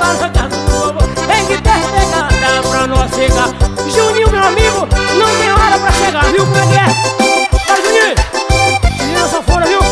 lá na casa do vovô. Tem que ter pegada pra nós chegar. Juninho, meu amigo, não tem hora pra chegar, viu como é que é? Vai, Juninho! Tira essa fora, viu?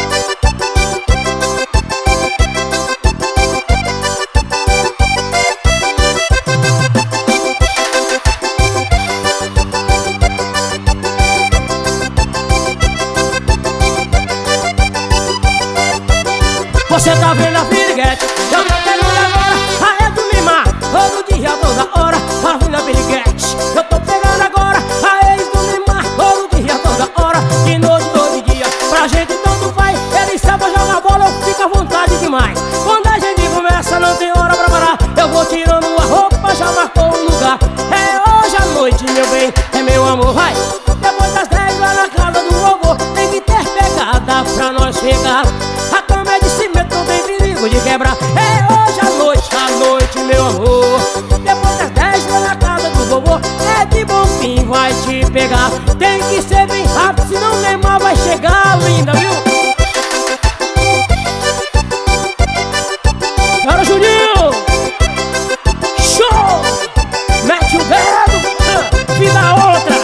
Você tá vendo a piriguete? Eu tô pegando agora a é do Limar. Todo dia, toda hora, tá vendo a piriguete? Eu tô pegando agora a ex do Limar. Todo dia, toda hora, de noite, todo dia. Pra gente tanto faz, ele sabe jogar bola, eu fico à vontade demais. Quando a gente começa, não tem hora pra parar. Eu vou tirando a roupa, já marcou um lugar. É hoje à noite, meu bem, é meu amor, vai. Depois das 10 lá na casa do vovô, tem que ter pegada pra nós chegar. A cama é de cimento, não tem perigo de quebrar. É hoje à noite, meu amor. Depois das 10 lá na casa do vovô, é de bom fim, vai te pegar. Tem que ser bem rápido, senão o Neymar vai chegar, linda, viu? Bora, Juninho! Show! Mete o dedo, vida outra!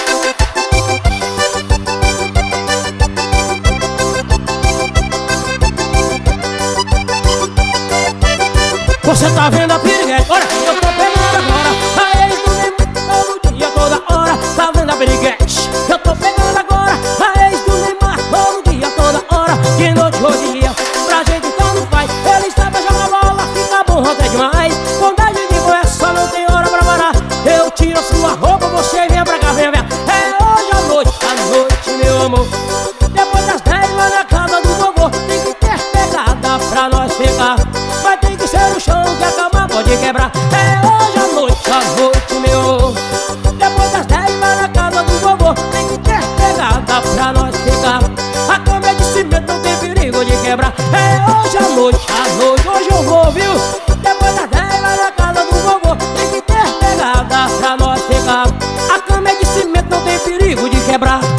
Você tá vendo a piriguete? Olha, eu tô pegando agora a ex do Neymar. Todo dia, toda hora, tá vendo a piriguete? Eu tô pegando agora a ex do Neymar. Todo dia, toda hora, de noite ou de dia. Pra gente tanto faz, ele sabe jogar bola, fica bom até demais. Quando a gente conversa, não tem hora pra parar. Eu tiro a sua roupa, você vem pra cá, vem. É hoje à noite, meu amor. Depois das 10 lá na casa do vovô, tem que ter pegada pra nós pegar. Mas tem que ser o chão que a cama pode quebrar. É hoje à noite, meu. Depois das 10 lá na casa do vovô, tem que ter pegada pra nós pegar. A cama é de cimento, não tem perigo de quebrar. É hoje à noite, hoje eu vou, viu? Depois das 10 lá na casa do vovô, tem que ter pegada pra nós pegar. A cama é de cimento, não tem perigo de quebrar.